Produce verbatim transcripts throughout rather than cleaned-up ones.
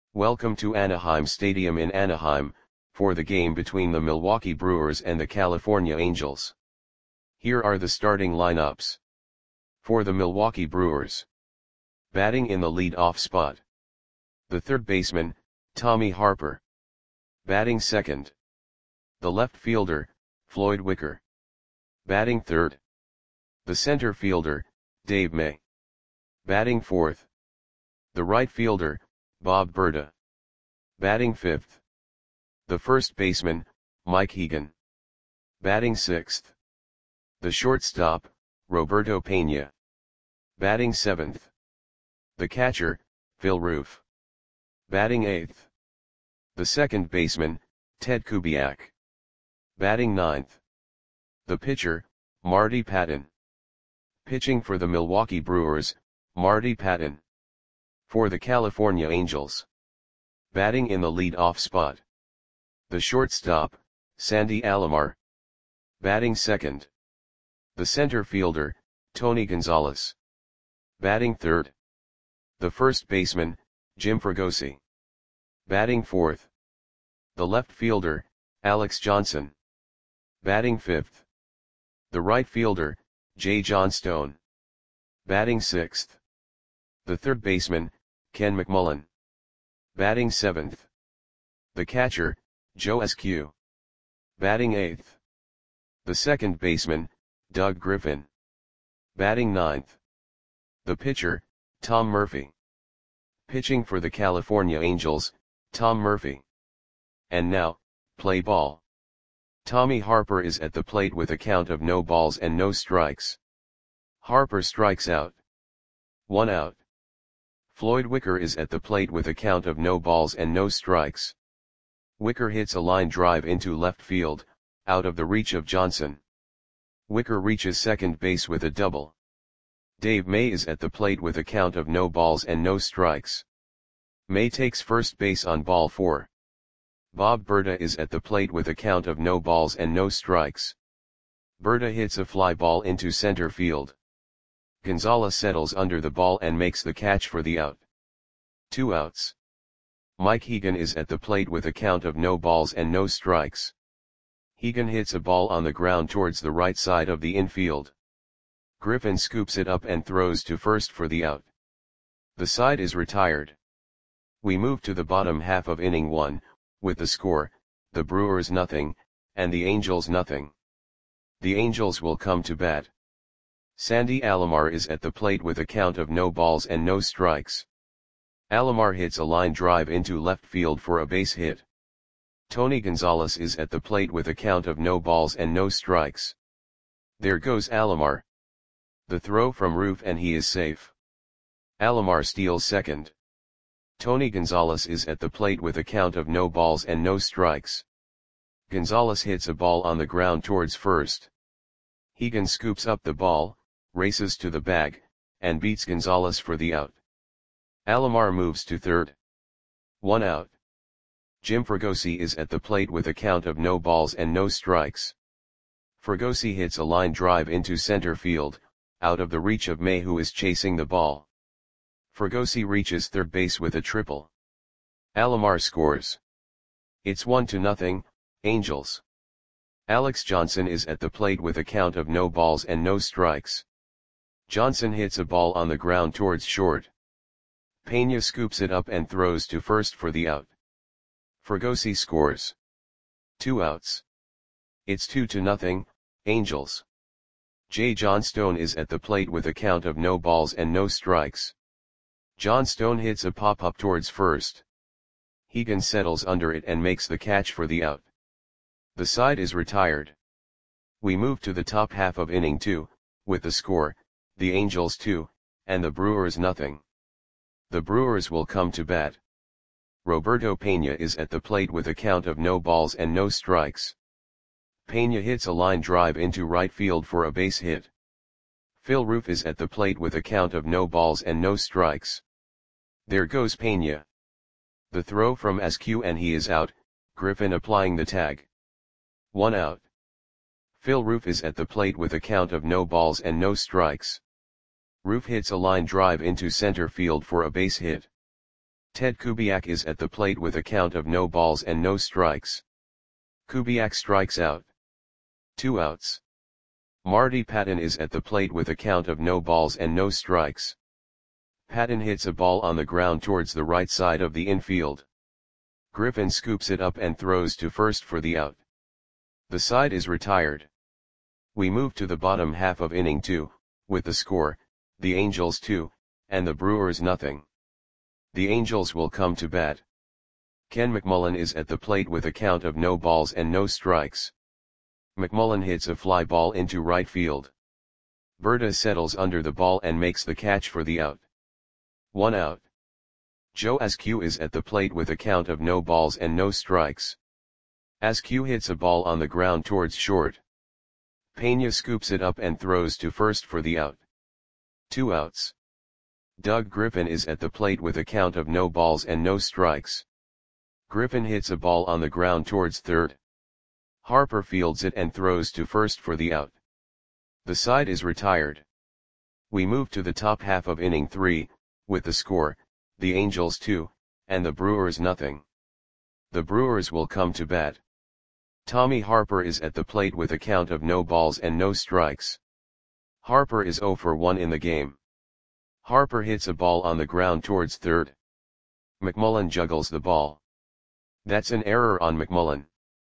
Welcome to Anaheim Stadium in Anaheim, for the game between the Milwaukee Brewers and the California Angels. Here are the starting lineups. For the Milwaukee Brewers. Batting in the lead-off spot. The third baseman, Tommy Harper. Batting second. The left fielder, Floyd Wicker. Batting third. The center fielder, Dave May. Batting fourth. The right fielder, Bob Burda. Batting fifth. The first baseman, Mike Hegan. Batting sixth. The shortstop, Roberto Pena. Batting seventh. The catcher, Phil Roof. Batting eighth. The second baseman, Ted Kubiak. Batting ninth. The pitcher, Marty Patton. Pitching for the Milwaukee Brewers, Marty Patton. For the California Angels. Batting in the lead-off spot. The shortstop, Sandy Alomar. Batting second. The center fielder, Tony Gonzalez. Batting third. The first baseman, Jim Fregosi. Batting fourth. The left fielder, Alex Johnson. Batting fifth. The right fielder, Jay Johnstone. Batting sixth. The third baseman, Ken McMullen. Batting seventh. The catcher, Joe Eskew. Batting eighth. The second baseman, Doug Griffin. Batting ninth. The pitcher, Tom Murphy. Pitching for the California Angels, Tom Murphy. And now, play ball. Tommy Harper is at the plate with a count of no balls and no strikes. Harper strikes out. One out. Floyd Wicker is at the plate with a count of no balls and no strikes. Wicker hits a line drive into left field, out of the reach of Johnson. Wicker reaches second base with a double. Dave May is at the plate with a count of no balls and no strikes. May takes first base on ball four. Bob Burda is at the plate with a count of no balls and no strikes. Burda hits a fly ball into center field. Gonzalez settles under the ball and makes the catch for the out. Two outs. Mike Hegan is at the plate with a count of no balls and no strikes. Hegan hits a ball on the ground towards the right side of the infield. Griffin scoops it up and throws to first for the out. The side is retired. We move to the bottom half of inning one, with the score, the Brewers nothing, and the Angels nothing. The Angels will come to bat. Sandy Alomar is at the plate with a count of no balls and no strikes. Alomar hits a line drive into left field for a base hit. Tony Gonzalez is at the plate with a count of no balls and no strikes. There goes Alomar. The throw from Roof and he is safe. Alomar steals second. Tony Gonzalez is at the plate with a count of no balls and no strikes. Gonzalez hits a ball on the ground towards first. Hegan scoops up the ball, races to the bag, and beats Gonzalez for the out. Alomar moves to third. One out. Jim Fregosi is at the plate with a count of no balls and no strikes. Fregosi hits a line drive into center field, out of the reach of May who is chasing the ball. Fregosi reaches third base with a triple. Alomar scores. It's one to nothing, Angels. Alex Johnson is at the plate with a count of no balls and no strikes. Johnson hits a ball on the ground towards short. Pena scoops it up and throws to first for the out. Fregosi scores. Two outs. It's two to nothing, Angels. Jay Johnstone is at the plate with a count of no balls and no strikes. Johnstone hits a pop-up towards first. Hegan settles under it and makes the catch for the out. The side is retired. We move to the top half of inning two, with the score, the Angels two, and the Brewers nothing. The Brewers will come to bat. Roberto Pena is at the plate with a count of no balls and no strikes. Pena hits a line drive into right field for a base hit. Phil Roof is at the plate with a count of no balls and no strikes. There goes Pena. The throw from Eskew and he is out, Griffin applying the tag. One out. Phil Roof is at the plate with a count of no balls and no strikes. Roof hits a line drive into center field for a base hit. Ted Kubiak is at the plate with a count of no balls and no strikes. Kubiak strikes out. Two outs. Marty Patton is at the plate with a count of no balls and no strikes. Patton hits a ball on the ground towards the right side of the infield. Griffin scoops it up and throws to first for the out. The side is retired. We move to the bottom half of inning two, with the score, the Angels two, and the Brewers nothing. The Angels will come to bat. Ken McMullen is at the plate with a count of no balls and no strikes. McMullen hits a fly ball into right field. Berta settles under the ball and makes the catch for the out. One out. Joe Askew is at the plate with a count of no balls and no strikes. Askew hits a ball on the ground towards short. Pena scoops it up and throws to first for the out. Two outs. Doug Griffin is at the plate with a count of no balls and no strikes. Griffin hits a ball on the ground towards third. Harper fields it and throws to first for the out. The side is retired. We move to the top half of inning three, with the score, the Angels two, and the Brewers nothing. The Brewers will come to bat. Tommy Harper is at the plate with a count of no balls and no strikes. Harper is oh for one in the game. Harper hits a ball on the ground towards third. McMullen juggles the ball. That's an error on McMullen.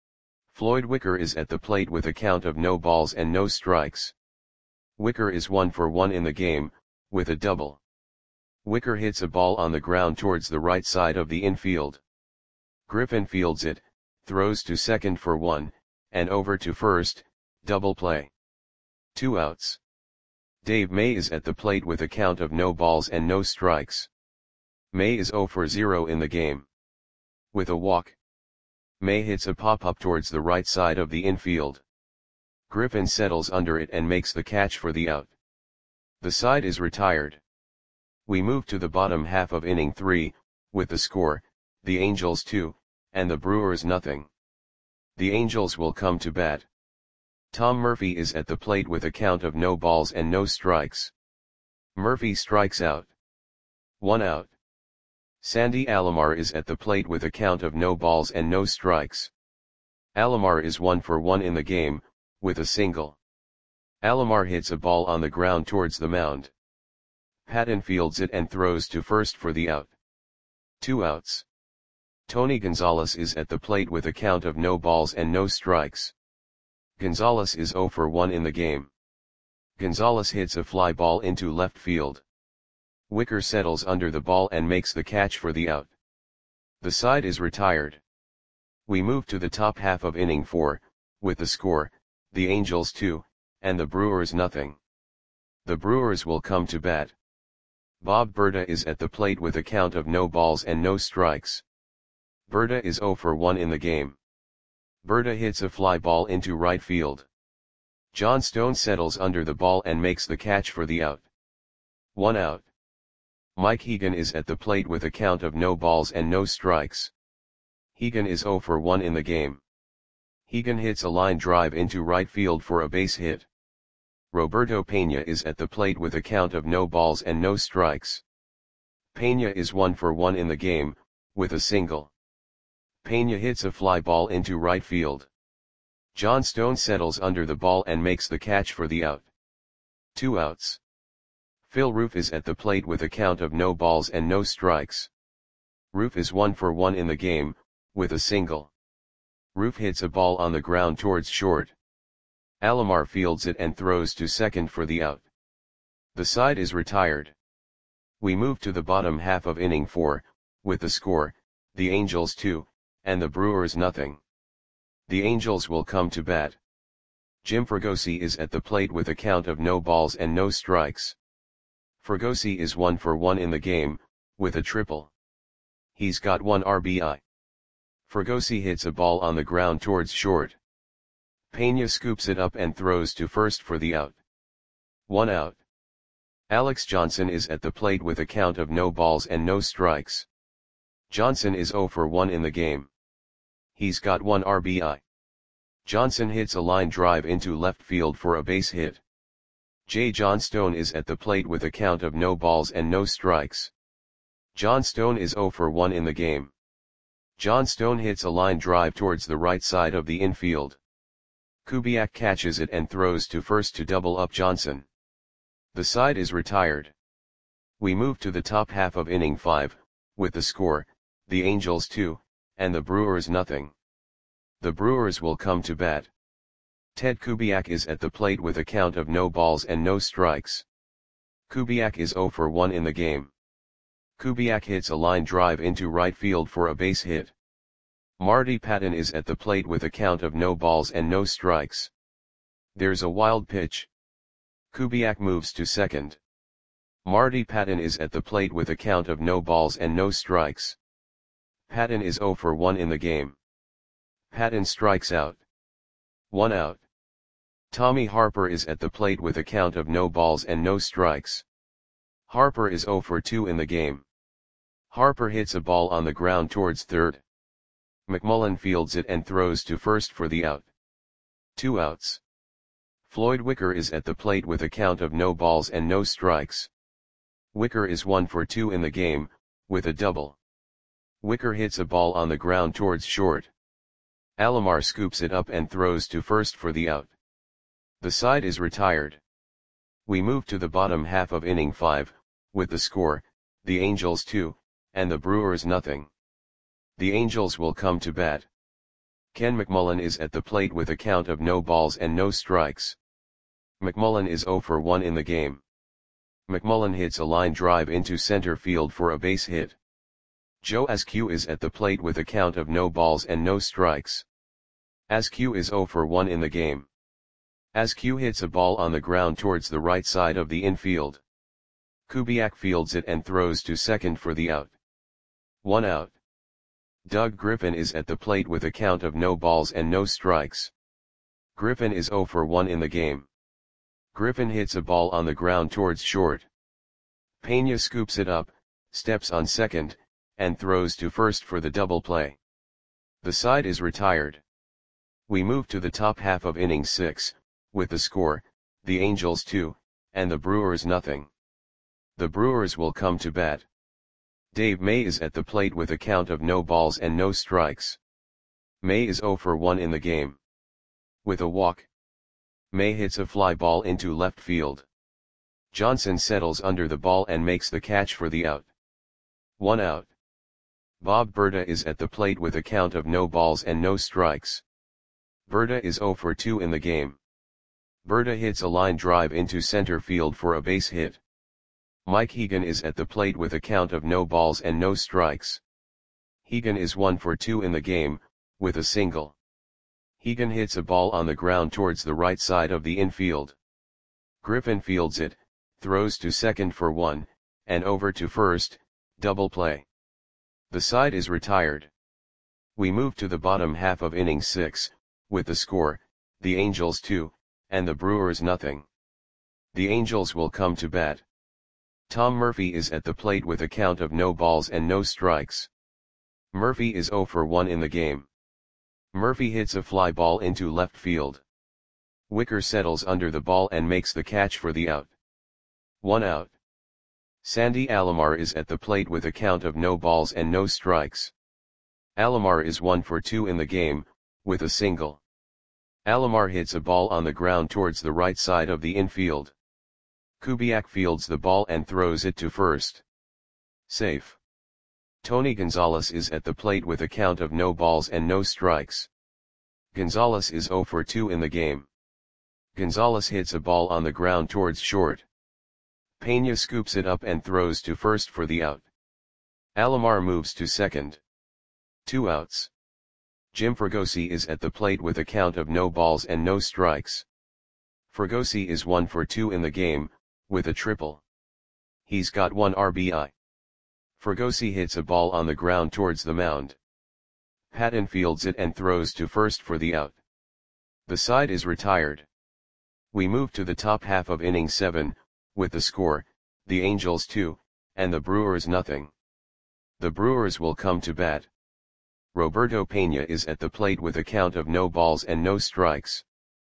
Floyd Wicker is at the plate with a count of no balls and no strikes. Wicker is one for one in the game, with a double. Wicker hits a ball on the ground towards the right side of the infield. Griffin fields it, throws to second for one, and over to first, double play. Two outs. Dave May is at the plate with a count of no balls and no strikes. May is oh for zero in the game. With a walk. May hits a pop-up towards the right side of the infield. Griffin settles under it and makes the catch for the out. The side is retired. We move to the bottom half of inning three, with the score, the Angels two, and the Brewers nothing. The Angels will come to bat. Tom Murphy is at the plate with a count of no balls and no strikes. Murphy strikes out. One out. Sandy Alomar is at the plate with a count of no balls and no strikes. Alomar is one for one in the game, with a single. Alomar hits a ball on the ground towards the mound. Patton fields it and throws to first for the out. Two outs. Tony Gonzalez is at the plate with a count of no balls and no strikes. Gonzalez is oh for one in the game. Gonzalez hits a fly ball into left field. Wicker settles under the ball and makes the catch for the out. The side is retired. We move to the top half of inning four, with the score, the Angels two, and the Brewers nothing. The Brewers will come to bat. Bob Berta is at the plate with a count of no balls and no strikes. Berta is oh for one in the game. Berta hits a fly ball into right field. John Stone settles under the ball and makes the catch for the out. One out. Mike Hegan is at the plate with a count of no balls and no strikes. Hegan is oh for one in the game. Hegan hits a line drive into right field for a base hit. Roberto Pena is at the plate with a count of no balls and no strikes. Pena is one for one in the game, with a single. Pena hits a fly ball into right field. John Stone settles under the ball and makes the catch for the out. Two outs. Phil Roof is at the plate with a count of no balls and no strikes. Roof is one for one in the game, with a single. Roof hits a ball on the ground towards short. Alomar fields it and throws to second for the out. The side is retired. We move to the bottom half of inning four, with the score, the Angels two, and the Brewers nothing. The Angels will come to bat. Jim Fregosi is at the plate with a count of no balls and no strikes. Fregosi is one for one in the game, with a triple. He's got one R B I. Fregosi hits a ball on the ground towards short. Pena scoops it up and throws to first for the out. One out. Alex Johnson is at the plate with a count of no balls and no strikes. Johnson is oh for one in the game. He's got one R B I. Johnson hits a line drive into left field for a base hit. J. John Stone is at the plate with a count of no balls and no strikes. John Stone is zero for one in the game. John Stone hits a line drive towards the right side of the infield. Kubiak catches it and throws to first to double up Johnson. The side is retired. We move to the top half of inning five, with the score, the Angels two, and the Brewers nothing. The Brewers will come to bat. Ted Kubiak is at the plate with a count of no balls and no strikes. Kubiak is zero for one in the game. Kubiak hits a line drive into right field for a base hit. Marty Patton is at the plate with a count of no balls and no strikes. There's a wild pitch. Kubiak moves to second. Marty Patton is at the plate with a count of no balls and no strikes. Patton is zero for one in the game. Patton strikes out. One out. Tommy Harper is at the plate with a count of no balls and no strikes. Harper is zero for two in the game. Harper hits a ball on the ground towards third. McMullen fields it and throws to first for the out. Two outs. Floyd Wicker is at the plate with a count of no balls and no strikes. Wicker is one for two in the game, with a double. Wicker hits a ball on the ground towards short. Alomar scoops it up and throws to first for the out. The side is retired. We move to the bottom half of inning five, with the score, the Angels two, and the Brewers nothing. The Angels will come to bat. Ken McMullen is at the plate with a count of no balls and no strikes. McMullen is zero for one in the game. McMullen hits a line drive into center field for a base hit. Joe Askew is at the plate with a count of no balls and no strikes. Askew is zero for one in the game. Askew hits a ball on the ground towards the right side of the infield. Kubiak fields it and throws to second for the out. One out. Doug Griffin is at the plate with a count of no balls and no strikes. Griffin is zero for one in the game. Griffin hits a ball on the ground towards short. Pena scoops it up, steps on second, and throws to first for the double play. The side is retired. We move to the top half of inning six, with the score, the Angels two, and the Brewers nothing. The Brewers will come to bat. Dave May is at the plate with a count of no balls and no strikes. May is zero for one in the game. With a walk, May hits a fly ball into left field. Johnson settles under the ball and makes the catch for the out. One out. Bob Berta is at the plate with a count of no balls and no strikes. Berta is zero for two in the game. Berta hits a line drive into center field for a base hit. Mike Hegan is at the plate with a count of no balls and no strikes. Hegan is one for two in the game, with a single. Hegan hits a ball on the ground towards the right side of the infield. Griffin fields it, throws to second for one, and over to first, double play. The side is retired. We move to the bottom half of inning six, with the score, the Angels two, and the Brewers nothing. The Angels will come to bat. Tom Murphy is at the plate with a count of no balls and no strikes. Murphy is zero for one in the game. Murphy hits a fly ball into left field. Wicker settles under the ball and makes the catch for the out. One out. Sandy Alomar is at the plate with a count of no balls and no strikes. Alomar is one for two in the game, with a single. Alomar hits a ball on the ground towards the right side of the infield. Kubiak fields the ball and throws it to first. Safe. Tony Gonzalez is at the plate with a count of no balls and no strikes. Gonzalez is zero for two in the game. Gonzalez hits a ball on the ground towards short. Pena scoops it up and throws to first for the out. Alomar moves to second. Two outs. Jim Fregosi is at the plate with a count of no balls and no strikes. Fregosi is one for two in the game, with a triple. He's got one R B I. Fregosi hits a ball on the ground towards the mound. Patton fields it and throws to first for the out. The side is retired. We move to the top half of inning seven, with the score, the Angels two, and the Brewers nothing. The Brewers will come to bat. Roberto Pena is at the plate with a count of no balls and no strikes.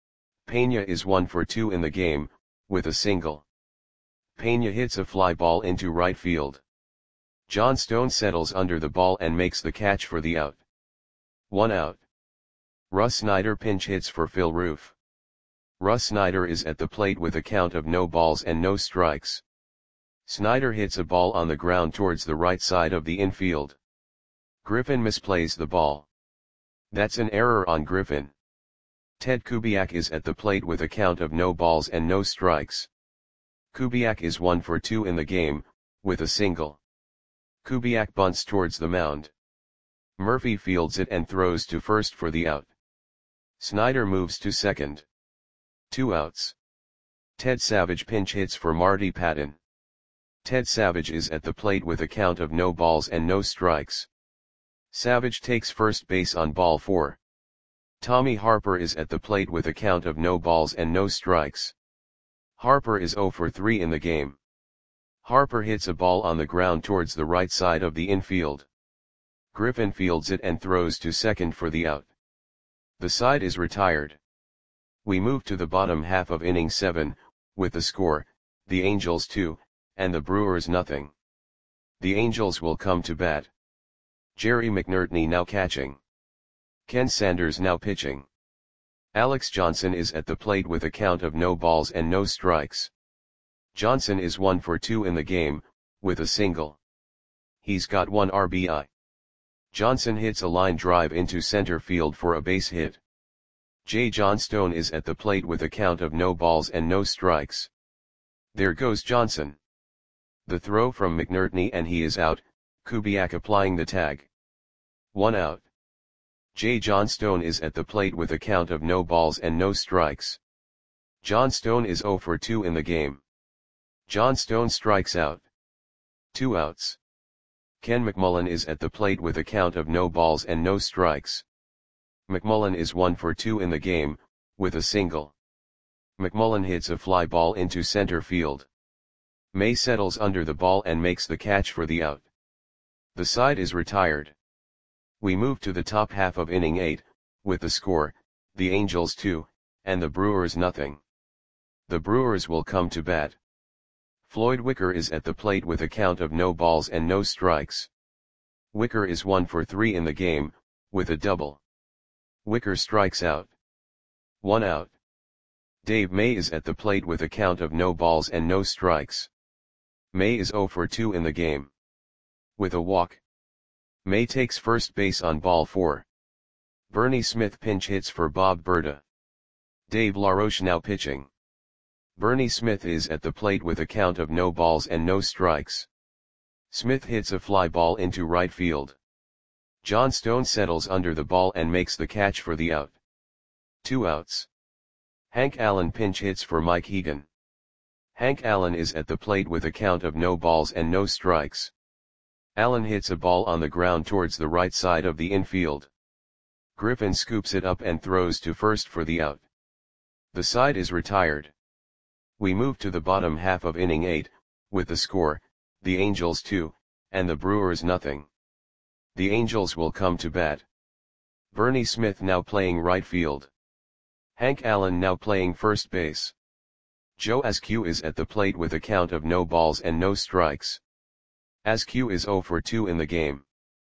Pena is one for two in the game, with a single. Pena hits a fly ball into right field. John Stone settles under the ball and makes the catch for the out. One out. Russ Snyder pinch hits for Phil Roof. Russ Snyder is at the plate with a count of no balls and no strikes. Snyder hits a ball on the ground towards the right side of the infield. Griffin misplays the ball. That's an error on Griffin. Ted Kubiak is at the plate with a count of no balls and no strikes. Kubiak is one for two in the game, with a single. Kubiak bunts towards the mound. Murphy fields it and throws to first for the out. Snyder moves to second. Two outs. Ted Savage pinch hits for Marty Patton. Ted Savage is at the plate with a count of no balls and no strikes. Savage takes first base on ball four. Tommy Harper is at the plate with a count of no balls and no strikes. Harper is zero for three in the game. Harper hits a ball on the ground towards the right side of the infield. Griffin fields it and throws to second for the out. The side is retired. We move to the bottom half of inning seven, with the score, the Angels two, and the Brewers nothing. The Angels will come to bat. Jerry McNertney now catching. Ken Sanders now pitching. Alex Johnson is at the plate with a count of no balls and no strikes. Johnson is one for two in the game, with a single. He's got one R B I. Johnson hits a line drive into center field for a base hit. J. John Stone is at the plate with a count of no balls and no strikes. There goes Johnson. The throw from McNertney and he is out, Kubiak applying the tag. One out. J. John Stone is at the plate with a count of no balls and no strikes. John Stone is zero for two in the game. John Stone strikes out. Two outs. Ken McMullen is at the plate with a count of no balls and no strikes. McMullen is one for two in the game, with a single. McMullen hits a fly ball into center field. May settles under the ball and makes the catch for the out. The side is retired. We move to the top half of inning eight, with the score, the Angels two, and the Brewers nothing. The Brewers will come to bat. Floyd Wicker is at the plate with a count of no balls and no strikes. Wicker is one for three in the game, with a double. Wicker strikes out. One out. Dave May is at the plate with a count of no balls and no strikes. May is zero for two in the game. With a walk. May takes first base on ball four. Bernie Smith pinch hits for Bob Berta. Dave LaRoche now pitching. Bernie Smith is at the plate with a count of no balls and no strikes. Smith hits a fly ball into right field. John Stone settles under the ball and makes the catch for the out. Two outs. Hank Allen pinch hits for Mike Hegan. Hank Allen is at the plate with a count of no balls and no strikes. Allen hits a ball on the ground towards the right side of the infield. Griffin scoops it up and throws to first for the out. The side is retired. We move to the bottom half of inning eight, with the score, the Angels two, and the Brewers nothing. The Angels will come to bat. Bernie Smith now playing right field. Hank Allen now playing first base. Joe Askew is at the plate with a count of no balls and no strikes. Askew is zero for two in the game.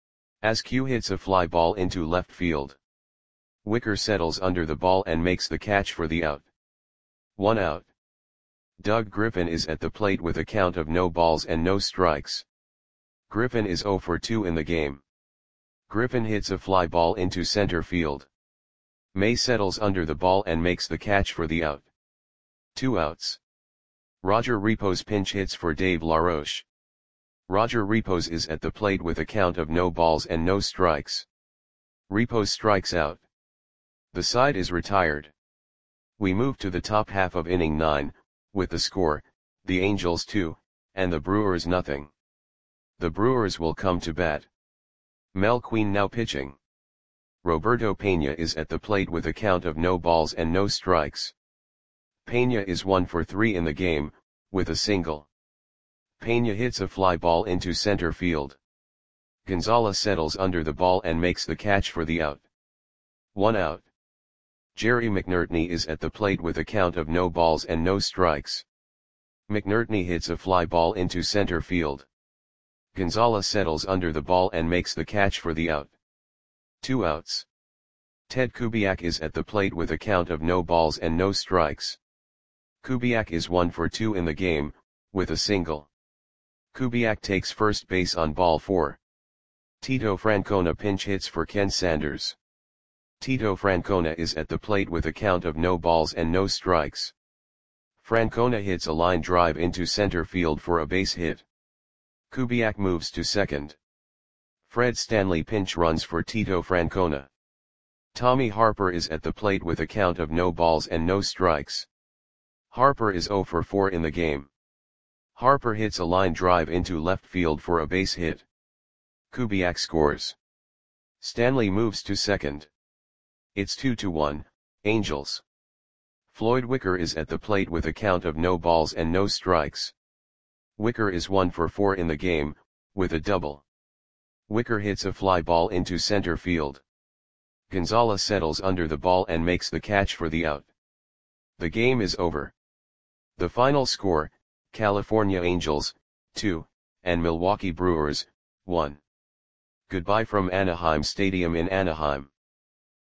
Askew hits a fly ball into left field. Wicker settles under the ball and makes the catch for the out. One out. Doug Griffin is at the plate with a count of no balls and no strikes. Griffin is zero for two in the game. Griffin hits a fly ball into center field. May settles under the ball and makes the catch for the out. Two outs. Roger Repos pinch hits for Dave LaRoche. Roger Repos is at the plate with a count of no balls and no strikes. Repos strikes out. The side is retired. We move to the top half of inning nine, with the score, the Angels two, and the Brewers nothing. The Brewers will come to bat. Mel Queen now pitching. Roberto Pena is at the plate with a count of no balls and no strikes. Pena is one for three in the game, with a single. Pena hits a fly ball into center field. Gonzalez settles under the ball and makes the catch for the out. One out. Jerry McNertney is at the plate with a count of no balls and no strikes. McNertney hits a fly ball into center field. Gonzalez settles under the ball and makes the catch for the out. Two outs. Ted Kubiak is at the plate with a count of no balls and no strikes. Kubiak is one for two in the game, with a single. Kubiak takes first base on ball four. Tito Francona pinch hits for Ken Sanders. Tito Francona is at the plate with a count of no balls and no strikes. Francona hits a line drive into center field for a base hit. Kubiak moves to second. Fred Stanley pinch runs for Tito Francona. Tommy Harper is at the plate with a count of no balls and no strikes. Harper is zero for four in the game. Harper hits a line drive into left field for a base hit. Kubiak scores. Stanley moves to second. It's two to one, Angels. Floyd Wicker is at the plate with a count of no balls and no strikes. Wicker is one for four in the game, with a double. Wicker hits a fly ball into center field. Gonzalez settles under the ball and makes the catch for the out. The game is over. The final score, California Angels, two, and Milwaukee Brewers, one. Goodbye from Anaheim Stadium in Anaheim.